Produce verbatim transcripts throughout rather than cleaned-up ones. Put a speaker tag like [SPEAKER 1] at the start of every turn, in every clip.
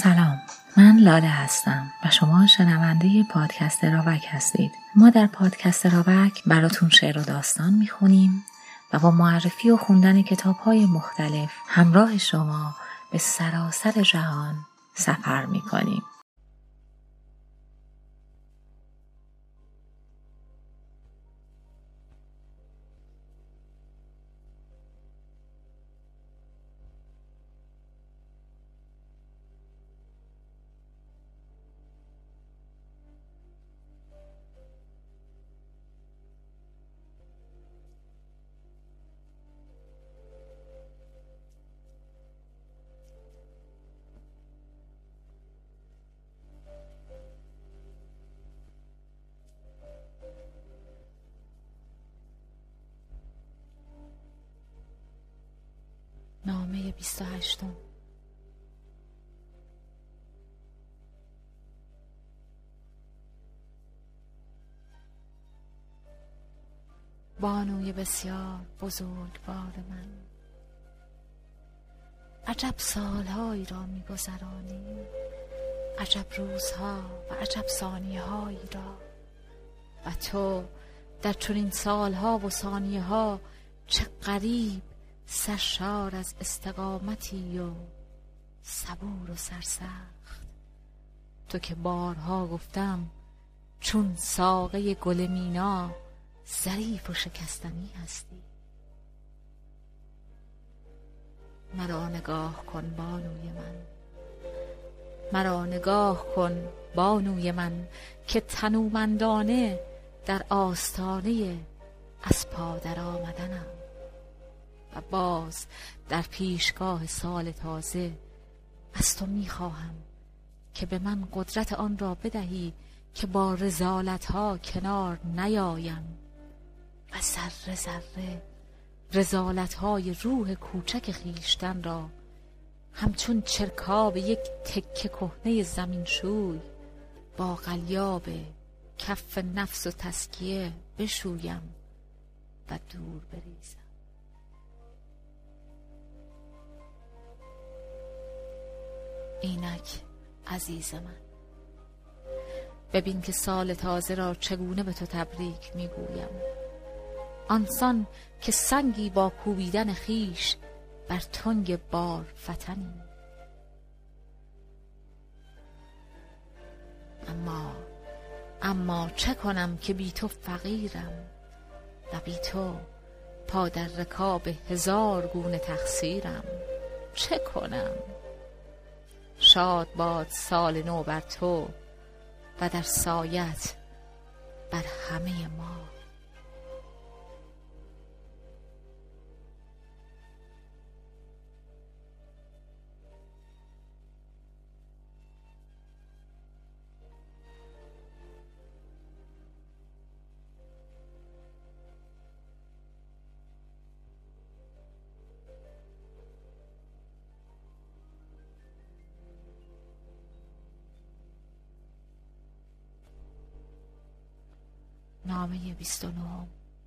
[SPEAKER 1] سلام، من لاله هستم و شما شنونده پادکست راوک هستید. ما در پادکست راوک براتون شعر و داستان میخونیم و با معرفی و خوندن کتاب‌های مختلف همراه شما به سراسر جهان سفر میکنیم. نامه بیست و هشتم. بانوی بسیار بزرگوار من، عجب سالهایی را می‌گذرانی، عجب روزها و عجب ثانیه‌هایی را، و تو در چنین سالها و ثانیه‌ها چه غریب سرشار از استقامتی و صبور و سرسخت. تو که بارها گفتم چون ساقه گل مینا ظریف و شکستنی هستی. مرا نگاه کن بانوی من، مرا نگاه کن بانوی من، که تنومندانه در آستانه از پا در آمدنم و باز در پیشگاه سال تازه از تو میخواهم که به من قدرت آن را بدهی که با رذالت‌ها کنار نیایم و ذره ذره رذالت‌های روح کوچک خیشتن را همچون چرکاب یک تکه کهنه زمین شوی با قلیاب کف نفس و تزکیه بشویم و دور بریزم. اینک عزیز من، ببین که سال تازه را چگونه به تو تبریک میگویم، آنسان که سنگی با کوبیدن خیش بر تنگ بار فتنی. اما اما چه کنم که بی تو فقیرم و بی تو پا در رکاب هزار گونه تقصیرم. چه کنم؟ شاد باد سال نو بر تو و در سایت بر همه ما. نامه بیست و نهم.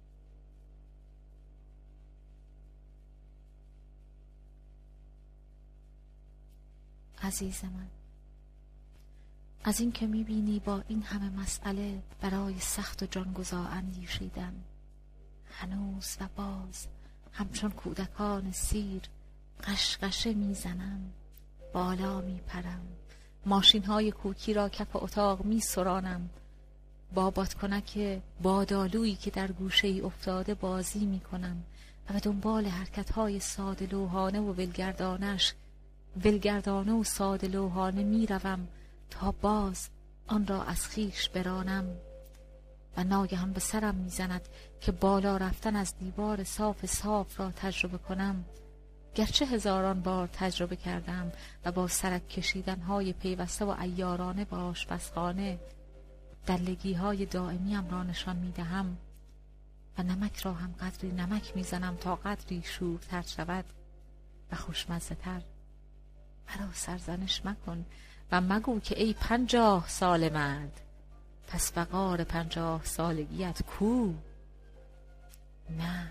[SPEAKER 1] عزیز من، از این که میبینی با این همه مسئله برای سخت و جانگزا اندیشیدن، هنوز و باز همچون کودکان سیر قشقشه میزنم، بالا میپرم، ماشین های کوکی را کف اتاق میسرانم، با بادکنک بادالویی که در گوشه ای افتاده بازی می کنم و به دنبال حرکت های ساده لوحانه و ولگردانش ولگردانه و ساده لوحانه می روم تا باز آن را از خیش برانم و ناگهان به سرم می زند که بالا رفتن از دیوار صاف صاف را تجربه کنم، گرچه هزاران بار تجربه کردم و با سرک کشیدن های پیوسته و عیارانه با آشپزخانه دلگی های دائمیم را نشان می دهم و نمک را هم قدری نمک می زنم تا قدری شورتر شود و خوشمزه تر. مرا سرزنش مکن و مگو که ای پنجاه سال مرد، پس وقار پنجاه سالگیت کو؟ نه،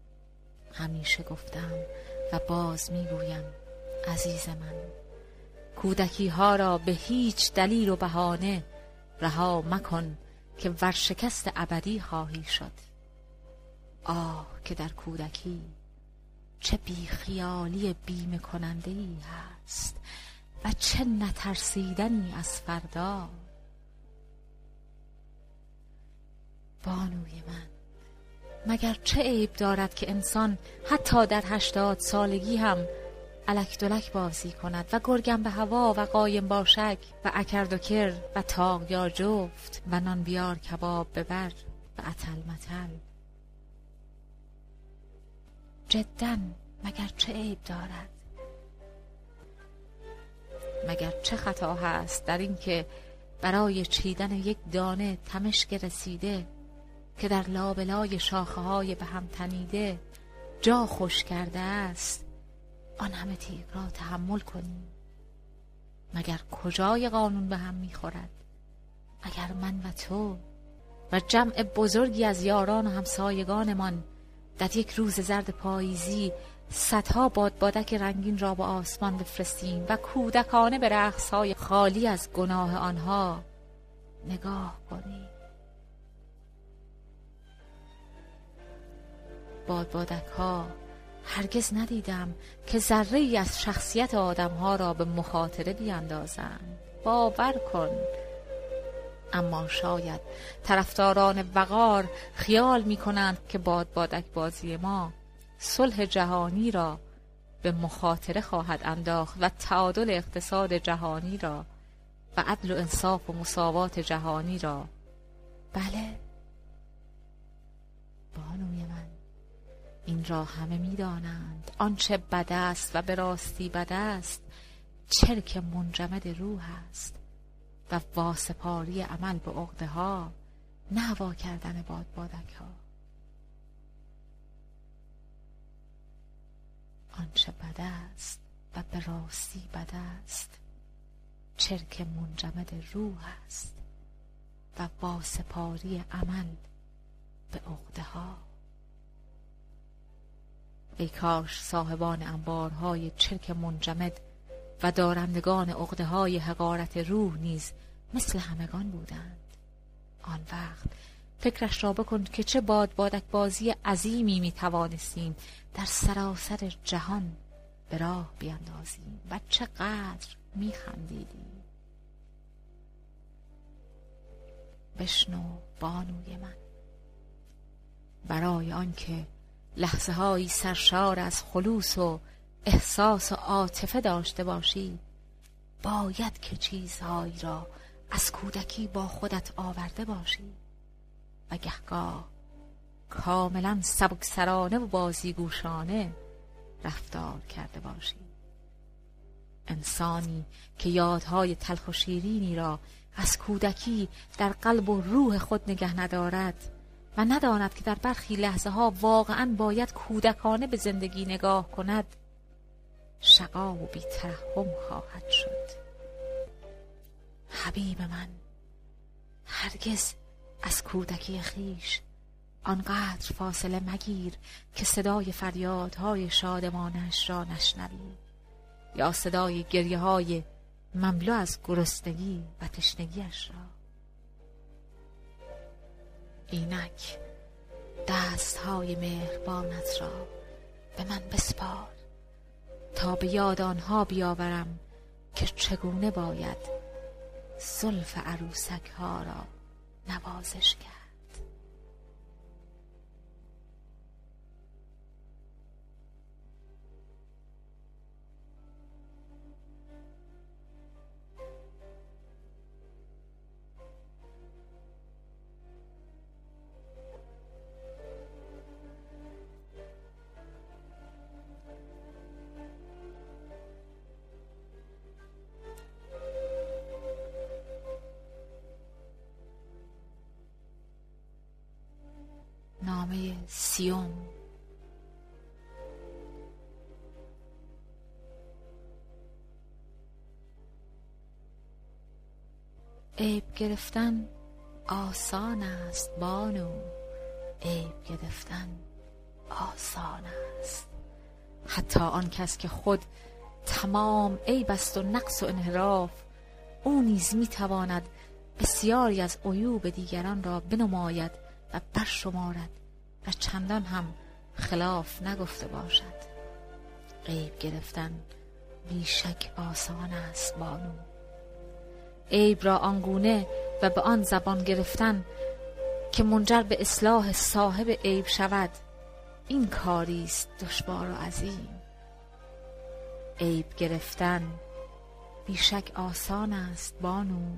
[SPEAKER 1] همیشه گفتم و باز میگویم عزیز من، کودکی ها را به هیچ دلیل و بهانه رها مکن که ورشکست ابدی خواهی شد. آه که در کودکی چه بیخیالی بیمه کننده ای هست و چه نترسیدنی از فردا. بانوی من، مگر چه عیب دارد که انسان حتی در هشتاد سالگی هم الک دلک بازی کند و گرگم به هوا و قایم باشک و اکردوکر و تاق یا جفت و نان بیار کباب ببر و اتل متل؟ جداً مگر چه عیب دارد؟ مگر چه خطا هست در این که برای چیدن یک دانه تمشک رسیده که در لابلای شاخه های به هم تنیده جا خوش کرده است آن همه تیغ را تحمل کنیم؟ مگر کجای قانون به هم میخورد؟ اگر من و تو و جمع بزرگی از یاران و همسایگانمان در یک روز زرد پاییزی صدها بادبادک رنگین را به آسمان بفرستیم و کودکانه به رقص‌های خالی از گناه آنها نگاه کنیم؟ بادبادک ها هرگز ندیدم که ذره ای از شخصیت آدم ها را به مخاطره بیاندازند، باور کن. اما شاید طرفداران وقار خیال می کنند که بادبادک بازی ما صلح جهانی را به مخاطره خواهد انداخت و تعادل اقتصاد جهانی را و عدل و انصاف و مساوات جهانی را. بله بانوی من، این را همه می دانند. آنچه بد است و به راستی بد است چرک منجمد روح است و واسپاری عمل به عقده ها، نه هوا کردن بادبادک ها. آنچه بد است و به راستی بد است چرک منجمد روح است و واسپاری عمل به عقده ها. ای کاش صاحبان انبارهای چرک منجمد و دارندگان عقده‌های حقارت روح نیز مثل همگان بودند. آن وقت فکرش را بکن که چه بادبادک بازی عظیمی می توانستیم در سراسر جهان به راه بیندازیم و چقدر می خندیدیم. بشنو بانوی من، برای آنکه لحظه هایی سرشار از خلوص و احساس و عاطفه داشته باشی، باید که چیزهایی را از کودکی با خودت آورده باشی و گهگاه کاملا سبکسرانه و بازیگوشانه رفتار کرده باشی. انسانی که یادهای تلخ و شیرینی را از کودکی در قلب و روح خود نگه ندارد و نداند که در برخی لحظه ها واقعا باید کودکانه به زندگی نگاه کند، شقا و بی‌ترحم خواهد شد. حبیب من، هرگز از کودکی خیش آنقدر فاصله مگیر که صدای فریادهای شادمانش را نشنوی یا صدای گریه های مملو از گرسنگی و تشنگیش را. اینک دستهای مهربانت را به من بسپار تا به یاد آنها بیاورم که چگونه باید زلف عروسک ها را نوازش کرد. نامه سیوم. عیب گرفتن آسان است بانو، عیب گرفتن آسان است. حتی آن کس که خود تمام عیب است و نقص و انحراف، او نیز میتواند بسیاری از عیوب دیگران را بنماید و برشمارد و چندان هم خلاف نگفته باشد. عیب گرفتن بیشک آسان است بانو. عیب را آنگونه و به آن زبان گرفتن که منجر به اصلاح صاحب عیب شود، این کاری است دشوار و عظیم. عیب گرفتن بیشک آسان است بانو.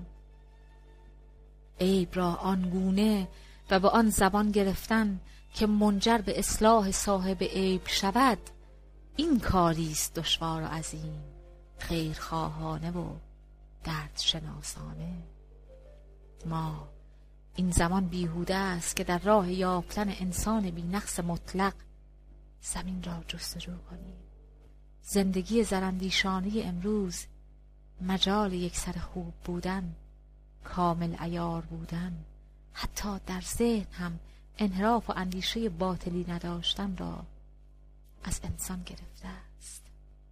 [SPEAKER 1] عیب را آنگونه و به آن زبان گرفتن که منجر به اصلاح صاحب عیب شود، این کاری است دشوار و عظیم، خیرخواهانه و درد شناسانه. ما این زمان بیهوده است که در راه یافتن انسان بی نقص مطلق زمین را جستجو کنیم. زندگی زرندیشانه امروز مجال یک سر خوب بودن، کامل عیار بودن، حتی در ذهن هم انحراف و اندیشه باطلی نداشتن را از انسان گرفته است.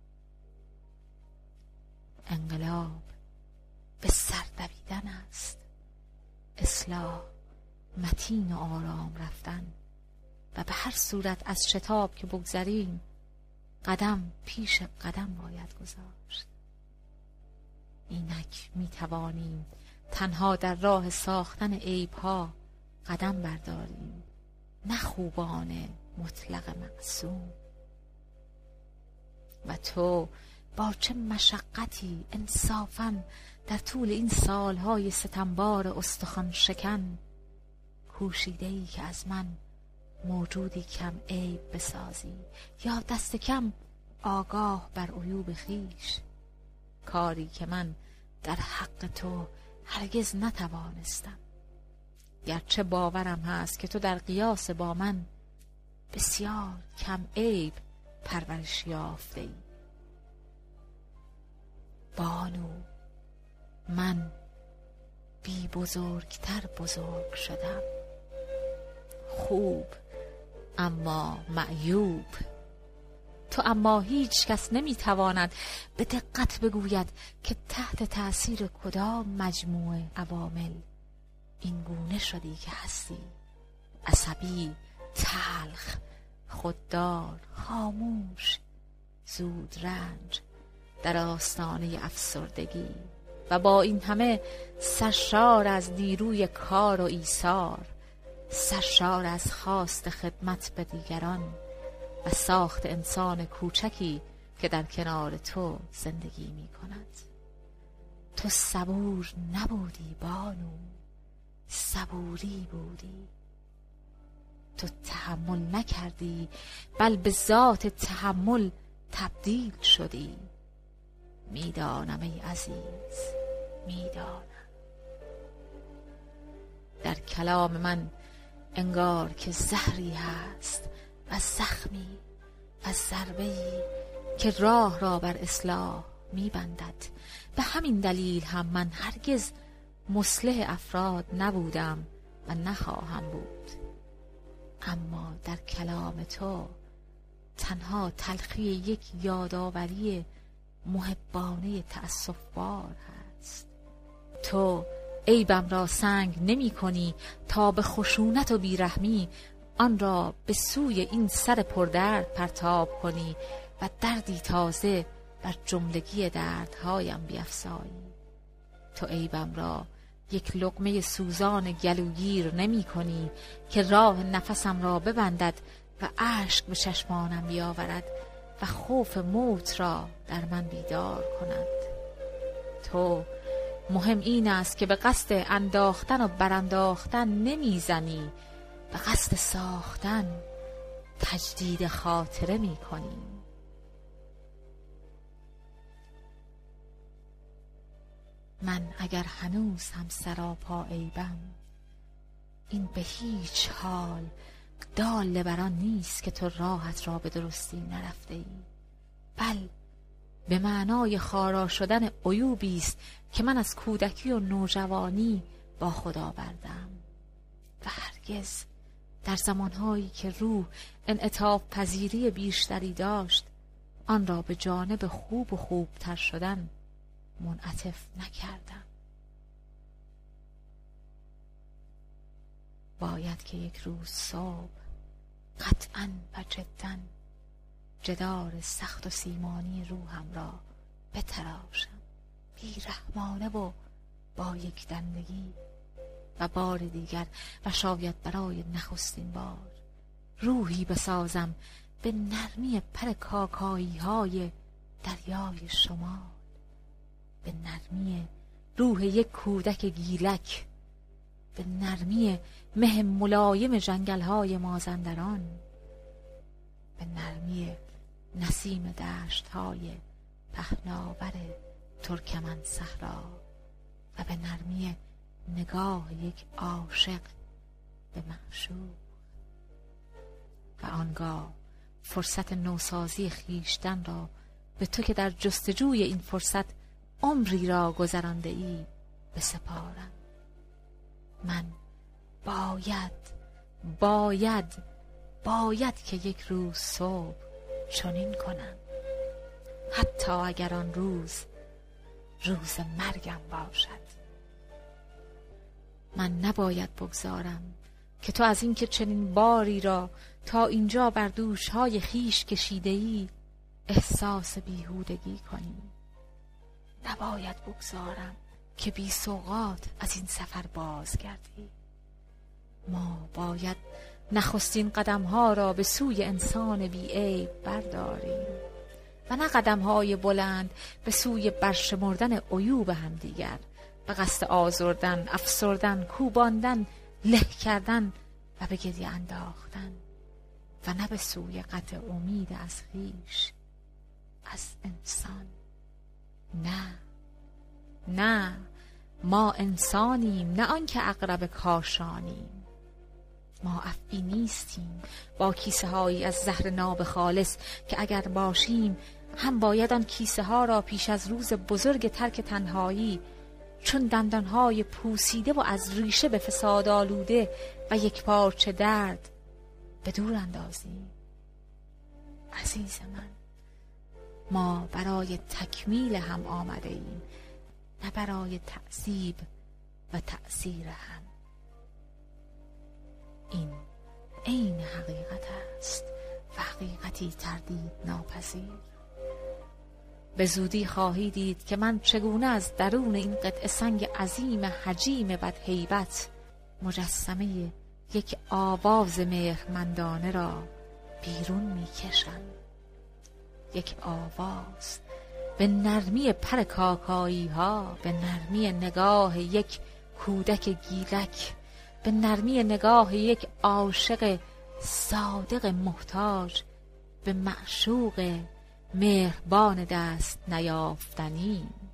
[SPEAKER 1] انقلاب به سر دویدن است، اصلاح متین و آرام رفتن و به هر صورت از شتاب که بگذریم قدم پیش قدم باید گذاشت. اینک می توانیم تنها در راه ساختن عیب‌ها قدم برداریم، نه خوبان مطلق معصوم. و تو با چه مشقتی انصافاً در طول این سالهای ستمبار استخوان شکن کوشیده‌ای که از من موجودی کم عیب بسازی، یا دست کم آگاه بر عیوب خیش، کاری که من در حق تو هرگز نتوانستم، گرچه باورم هست که تو در قیاس با من بسیار کم عیب پرورش یافته ای. بانو، من بی بزرگتر بزرگ شدم، خوب اما معیوب. تو اما هیچ کس نمیتواند به دقت بگوید که تحت تأثیر کدام مجموعه عوامل این گونه شدی که هستی. عصبی، تلخ، خوددار، خاموش، زود رنج، در آستانه افسردگی، و با این همه سرشار از نیروی کار و ایثار، سرشار از خواست خدمت به دیگران و ساخت انسان کوچکی که در کنار تو زندگی می کند. تو صبور نبودی بانو، صبوری بودی. تو تحمل نکردی، بل به ذات تحمل تبدیل شدی. میدانم ای عزیز، میدانم. در کلام من انگار که زهری هست و زخمی و ضربه‌ای که راه را بر اصلاح میبندد. به همین دلیل هم من هرگز مصلح افراد نبودم و نخواهم بود. اما در کلام تو تنها تلخی یک یادآوری محبانه تأسف‌بار هست. تو عیبم را سنگ نمی کنی تا به خشونت و بیرحمی آن را به سوی این سر پردرد پرتاب کنی و دردی تازه بر جملگی دردهایم بیفزایی. تو عیبم را یک لقمه سوزان گلوگیر نمی کنی که راه نفسم را ببندد و اشک به چشمانم بیاورد و خوف موت را در من بیدار کند. تو مهم این است که به قصد انداختن و برانداختن نمیزنی، به قصد ساختن تجدید خاطره می کنی. من اگر هنوز هم سراپا عیبم، این به هیچ حال دال بران نیست که تو راحت را به درستی نرفته ای، بل به معنای خارا شدن عیوبی است که من از کودکی و نوجوانی با خدا بردم و هرگز در زمانهایی که روح انعطاف پذیری بیشتری داشت آن را به جانب خوب و خوبتر شدن منعطف نکردم. باید که یک روز صبح قطعاً و جداً جدار سخت و سیمانی روحم را بتراشم، بیرحمانه و با یک دندگی، و بار دیگر و شاید برای نخستین بار روحی بسازم به نرمی پر کاکایی های دریای شمال، به نرمی روح یک کودک گیلک، به نرمی مه ملایم جنگل های مازندران، به نرمی نسیم دشت های پهناور ترکمن صحرا و به نرمی نگاه یک عاشق به معشوق. و آنگاه فرصت نوسازی خیشتن را به تو که در جستجوی این فرصت عمری را گذرانده ای بسپارم. من باید باید باید که یک روز صبح چنین کنم، حتی اگر آن روز روز مرگم باشد. من نباید بگذارم که تو از این که چنین باری را تا اینجا بر دوش‌های خیش کشیده‌ای احساس بیهودگی کنی. نباید بگذارم که بی سوغات از این سفر بازگردی. ما باید نخستین قدم‌ها را به سوی انسان بی عیب برداریم و نه قدم‌های بلند به سوی برشمردن عیوب همدیگر، به قصد آزردن، افسردن، کوباندن، له کردن و به گریه انداختن، و نه به سوی قطع امید از خویش، از انسان. نه نه، ما انسانیم، نه آنکه عقرب کاشانیم. ما افعی نیستیم با کیسه هایی از زهر ناب خالص که اگر باشیم هم باید آن کیسه ها را پیش از روز بزرگ ترک تنهایی چون دندانهای پوسیده و از ریشه به فساد آلوده و یک پارچه درد به دور اندازیم. عزیز من، ما برای تکمیل هم آمده ایم، نه برای تعذیب و تأثیر هم. این عین حقیقت است و حقیقتی تردید ناپذیر. به زودی خواهی دید که من چگونه از درون این قطعه سنگ عظیم حجیم بدهیبت مجسمه یک آواز مهرمندانه را بیرون میکشم. یک آواز به نرمی پر کاکایی ها، به نرمی نگاه یک کودک گیلک، به نرمی نگاه یک عاشق صادق محتاج به معشوق مهربان دست نیافتنی.